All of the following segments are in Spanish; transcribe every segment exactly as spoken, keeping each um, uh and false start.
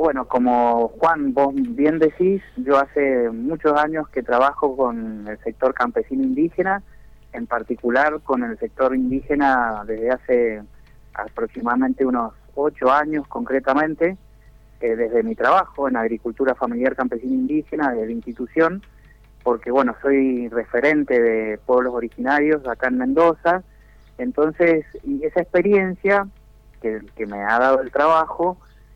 Bueno, como Juan, vos bien decís, yo hace muchos años que trabajo con el sector campesino indígena, en particular con el sector indígena desde hace aproximadamente unos ocho años concretamente, eh, desde mi trabajo en agricultura familiar campesina indígena de la institución, porque bueno, soy referente de pueblos originarios acá en Mendoza. Entonces, y esa experiencia que, que me ha dado el trabajo,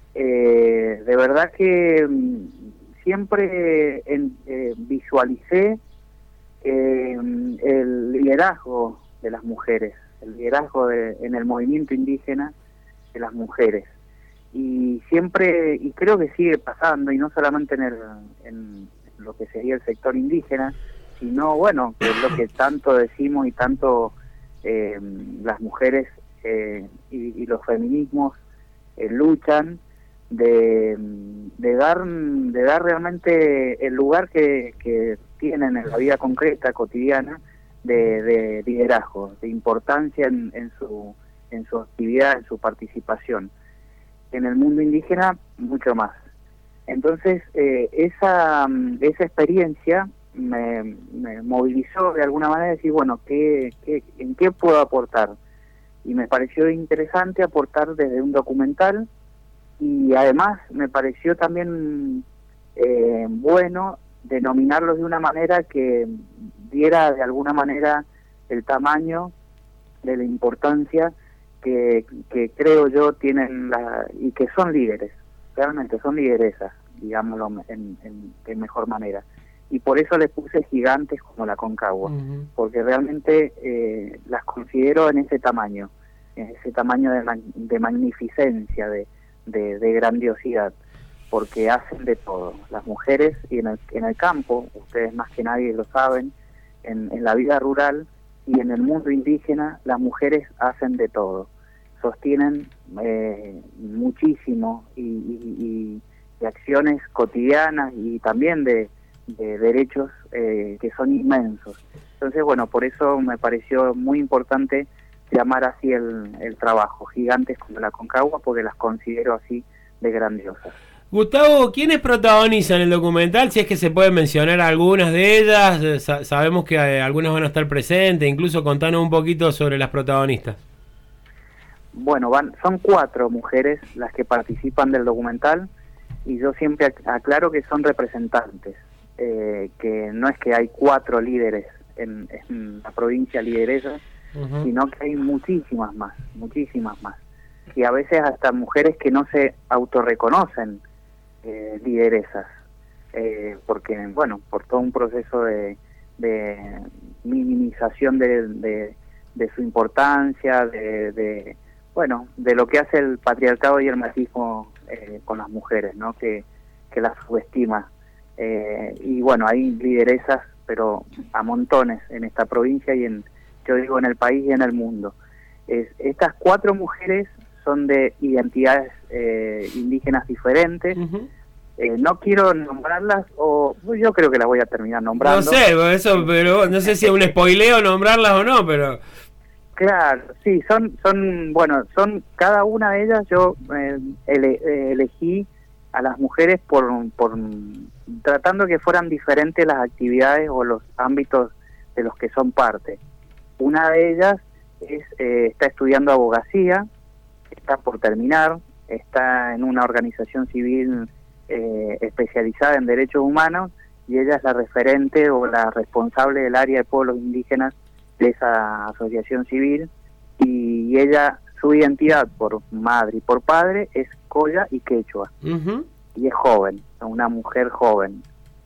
eh, de verdad que mm, siempre en, eh, visualicé eh, el liderazgo de las mujeres, el liderazgo de, en el movimiento indígena de las mujeres. Y siempre, y creo que sigue pasando, y no solamente en, el, en lo que sería el sector indígena, sino, bueno, que es lo que tanto decimos y tanto eh, las mujeres eh, y, y los feminismos eh, luchan de, de dar de dar realmente el lugar que, que tienen en la vida concreta, cotidiana, de, de liderazgo, de importancia en, en su en su actividad, en su participación. En el mundo indígena, mucho más. Entonces, eh, esa, esa experiencia me, me movilizó de alguna manera a decir, bueno, ¿qué, qué, ¿en qué puedo aportar? Y me pareció interesante aportar desde un documental, y además me pareció también eh, bueno denominarlos de una manera que diera de alguna manera el tamaño de la importancia que, que creo yo tienen la, y que son líderes, realmente son lideresas, digámoslo en, en, en mejor manera. Y por eso les puse gigantes como la Concagua, uh-huh. porque realmente eh, las considero en ese tamaño, en ese tamaño de, man, de magnificencia, de, de, de grandiosidad, porque hacen de todo. Las mujeres, y en el, en el campo, ustedes más que nadie lo saben, en, en la vida rural y en el mundo indígena, las mujeres hacen de todo. Sostienen eh, muchísimo y, y, y, y acciones cotidianas y también de, de derechos eh, que son inmensos. Entonces, bueno, por eso me pareció muy importante llamar así el, el trabajo, gigantes como la Concagua, porque las considero así de grandiosas. Gustavo, ¿quiénes protagonizan el documental? Si es que se pueden mencionar algunas de ellas, Sa- sabemos que eh, algunas van a estar presentes, incluso contanos un poquito sobre las protagonistas. Bueno, van, son cuatro mujeres las que participan del documental, y yo siempre aclaro que son representantes, eh, que no es que hay cuatro líderes en, en la provincia lideresa, uh-huh. sino que hay muchísimas más, muchísimas más. Y a veces hasta mujeres que no se autorreconocen eh, lideresas, eh, porque, bueno, por todo un proceso de, de minimización de, de, de su importancia, de... de bueno, de lo que hace el patriarcado y el machismo eh, con las mujeres, ¿no? Que, que las subestima. Eh, y bueno, hay lideresas, pero a montones en esta provincia y en, yo digo, en el país y en el mundo. Es, estas cuatro mujeres son de identidades eh, indígenas diferentes. Uh-huh. Eh, no quiero nombrarlas, o yo creo que las voy a terminar nombrando. No sé, eso, pero no sé si es un spoileo nombrarlas o no, pero... Claro, sí, son, son, bueno, son cada una de ellas. Yo eh, ele, eh, elegí a las mujeres por, por tratando que fueran diferentes las actividades o los ámbitos de los que son parte. Una de ellas es eh, está estudiando abogacía, está por terminar, está en una organización civil eh, especializada en derechos humanos, y ella es la referente o la responsable del área de pueblos indígenas de esa asociación civil, y ella, su identidad por madre y por padre es colla y quechua, uh-huh. y es joven, una mujer joven,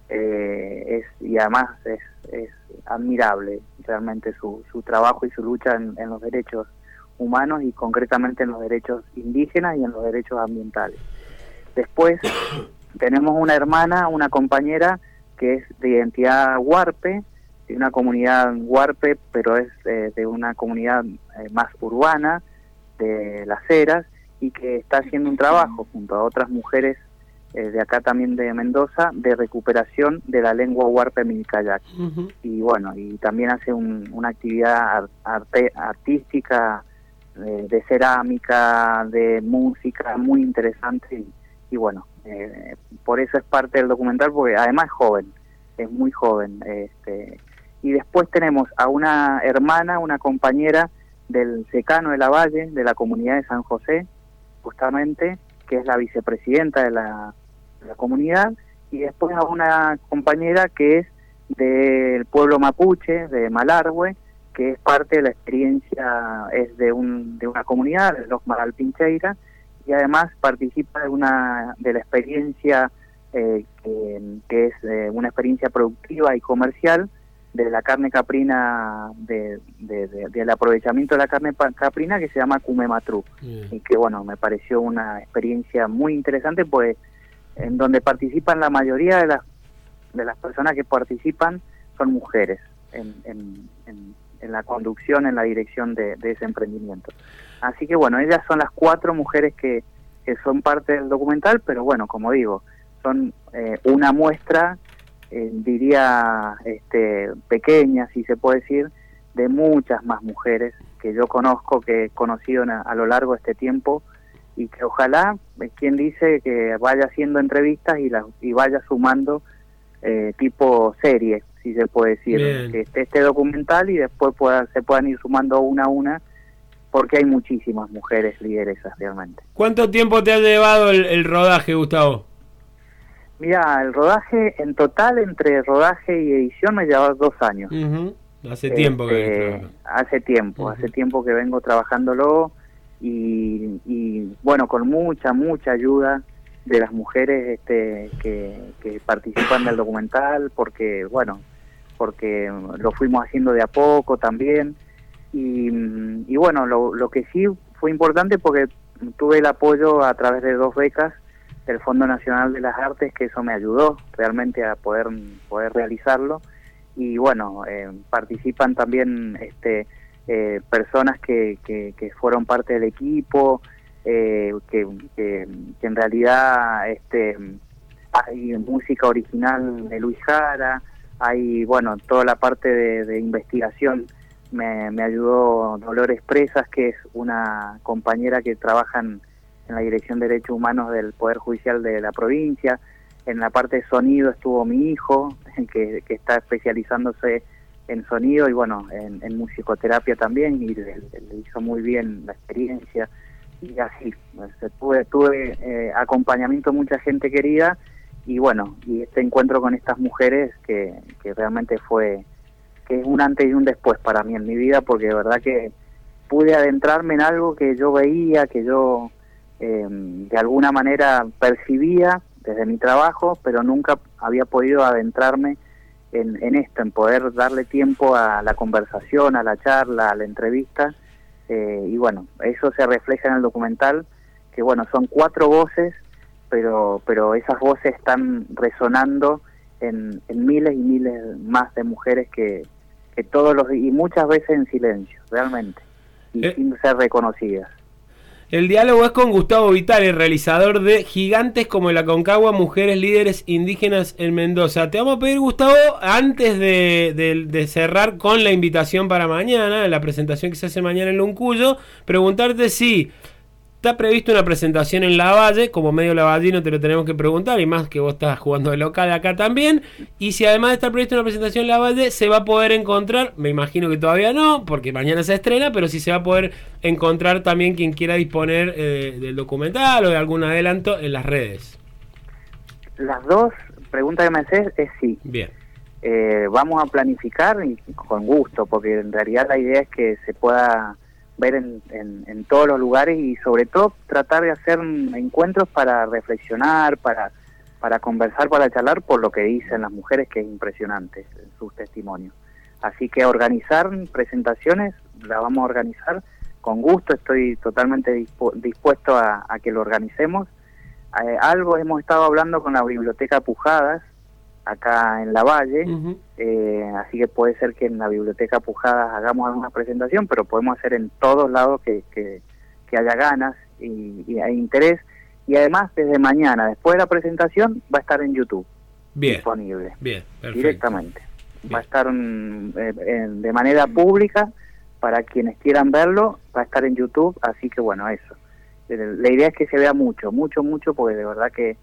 eh, es y además es, es admirable realmente su, su trabajo y su lucha en, en los derechos humanos, y concretamente en los derechos indígenas y en los derechos ambientales. Después tenemos una hermana, una compañera que es de identidad huarpe, de una comunidad huarpe, pero es eh, de una comunidad eh, más urbana, de Las Heras, y que está haciendo un trabajo junto a otras mujeres eh, de acá también de Mendoza, de recuperación de la lengua huarpe Milcayac. Uh-huh. Y bueno, y también hace un, una actividad arte, artística, eh, de cerámica, de música, muy interesante, y, y bueno, eh, por eso es parte del documental, porque además es joven, es muy joven. Este, y después tenemos a una hermana, una compañera del Secano de la Valle, de la comunidad de San José, justamente, que es la vicepresidenta de la, de la comunidad, y después a una compañera que es del pueblo mapuche, de Malargüe, que es parte de la experiencia, es de un de una comunidad, de los Maralpincheira, y además participa de una de la experiencia eh, que, que es eh, una experiencia productiva y comercial de la carne caprina, de, de, de, del aprovechamiento de la carne caprina, que se llama Cumematru, yeah. Y que bueno, me pareció una experiencia muy interesante, pues en donde participan la mayoría de las de las personas que participan son mujeres en, en, en, en la conducción, en la dirección de, de ese emprendimiento. Así que bueno, ellas son las cuatro mujeres que, que son parte del documental, pero bueno, como digo, son eh, una muestra, eh, diría, este, pequeña, si se puede decir, de muchas más mujeres que yo conozco, que he conocido a, a lo largo de este tiempo, y que ojalá, quien dice, que vaya haciendo entrevistas y, la, y vaya sumando eh, tipo serie, si se puede decir, Bien. que esté este documental y después pueda, se puedan ir sumando una a una, porque hay muchísimas mujeres lideresas realmente. ¿Cuánto tiempo te ha llevado el, el rodaje, Gustavo? Mira, el rodaje en total, entre rodaje y edición, me lleva dos años. Uh-huh. Hace tiempo este, que Hace tiempo, uh-huh. hace tiempo que vengo trabajándolo y, y bueno, con mucha, mucha ayuda de las mujeres este, que, que participan del documental, porque, bueno, porque lo fuimos haciendo de a poco también. Y, y bueno, lo, lo que sí fue importante, porque tuve el apoyo a través de dos becas del Fondo Nacional de las Artes, que eso me ayudó realmente a poder poder realizarlo. Y bueno, eh, participan también este eh, personas que, que, que fueron parte del equipo, eh, que, que, que en realidad este hay música original de Luis Jara, hay bueno toda la parte de, de investigación. Me, me ayudó Dolores Presas, que es una compañera que trabaja en, en la Dirección de Derechos Humanos del Poder Judicial de la provincia. En la parte de sonido estuvo mi hijo, que, que está especializándose en sonido y bueno, en, en musicoterapia también, y le, le hizo muy bien la experiencia. Y así, pues, tuve, tuve eh, acompañamiento de mucha gente querida, y bueno, y este encuentro con estas mujeres que, que realmente fue... que es un antes y un después para mí en mi vida, porque de verdad que pude adentrarme en algo que yo veía, que yo eh, de alguna manera percibía desde mi trabajo, pero nunca había podido adentrarme en, en esto, en poder darle tiempo a la conversación, a la charla, a la entrevista, eh, y bueno, eso se refleja en el documental, que bueno, son cuatro voces, pero, pero esas voces están resonando en, en miles y miles más de mujeres que que todos los y muchas veces en silencio, realmente, y eh, sin ser reconocidas. El diálogo es con Gustavo Vitale, realizador de Gigantes como el Aconcagua, Mujeres Líderes Indígenas en Mendoza. Te vamos a pedir, Gustavo, antes de, de, de cerrar con la invitación para mañana, la presentación que se hace mañana en Luncuyo, preguntarte si está previsto una presentación en Lavalle, como medio lavallino te lo tenemos que preguntar, y más que vos estás jugando de local acá también, y si además de estar previsto una presentación en Lavalle, se va a poder encontrar, me imagino que todavía no, porque mañana se estrena, pero si se va a poder encontrar también quien quiera disponer eh, del documental o de algún adelanto en las redes. Las dos preguntas que me haces es sí. Bien. Eh, vamos a planificar y con gusto, porque en realidad la idea es que se pueda ver en, en, en todos los lugares, y sobre todo tratar de hacer encuentros para reflexionar, para para conversar, para charlar por lo que dicen las mujeres, que es impresionante en sus testimonios. Así que organizar presentaciones, la vamos a organizar con gusto, estoy totalmente dispu- dispuesto a, a que lo organicemos. Eh, algo hemos estado hablando con la Biblioteca Pujadas, acá en Lavalle, uh-huh. eh, así que puede ser que en la Biblioteca Pujadas hagamos alguna presentación, pero podemos hacer en todos lados que, que, que haya ganas y, y hay interés, y además desde mañana, después de la presentación, va a estar en YouTube. Bien, disponible. Bien, perfecto. Directamente. Bien. Va a estar um, eh, eh, de manera pública, para quienes quieran verlo, va a estar en YouTube, así que bueno, eso. La idea es que se vea mucho, mucho, mucho, porque de verdad que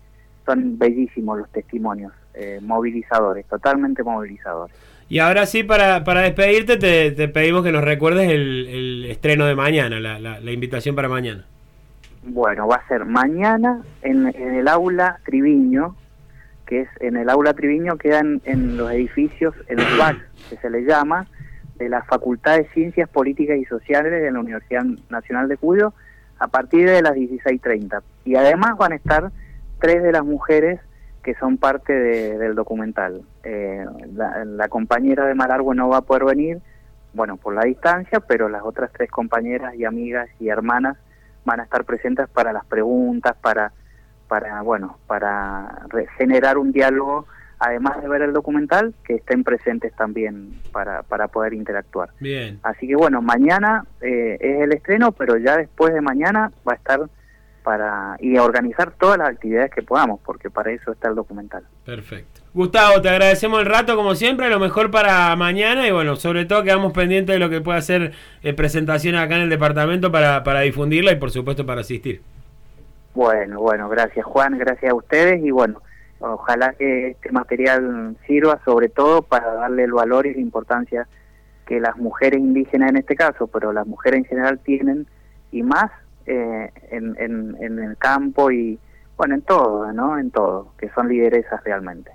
son bellísimos los testimonios, eh, movilizadores, totalmente movilizadores. Y ahora sí, para, para despedirte, te, te pedimos que nos recuerdes el, el estreno de mañana, la, la, la invitación para mañana. Bueno, va a ser mañana en, en el aula Triviño, que es en el aula Triviño, quedan en los edificios, en los B A C, que se le llama, de la Facultad de Ciencias Políticas y Sociales de la Universidad Nacional de Cuyo, a partir de las dieciséis treinta. Y además van a estar tres de las mujeres que son parte de, del documental. Eh, la, la compañera de Malargüe no va a poder venir, bueno, por la distancia, pero las otras tres compañeras y amigas y hermanas van a estar presentes para las preguntas, para, para bueno, para generar un diálogo, además de ver el documental, que estén presentes también para, para poder interactuar. Bien. Así que bueno, mañana eh, es el estreno, pero ya después de mañana va a estar para y a organizar todas las actividades que podamos, porque para eso está el documental. Perfecto. Gustavo, te agradecemos el rato como siempre, lo mejor para mañana y bueno, sobre todo quedamos pendientes de lo que pueda hacer eh, presentaciones acá en el departamento para, para difundirla y por supuesto para asistir. Bueno, bueno, gracias Juan, gracias a ustedes y bueno, ojalá que este material sirva sobre todo para darle el valor y la importancia que las mujeres indígenas en este caso, pero las mujeres en general tienen y más eh, en, en, en el campo y bueno, en todo, ¿no? En todo, que son lideresas realmente.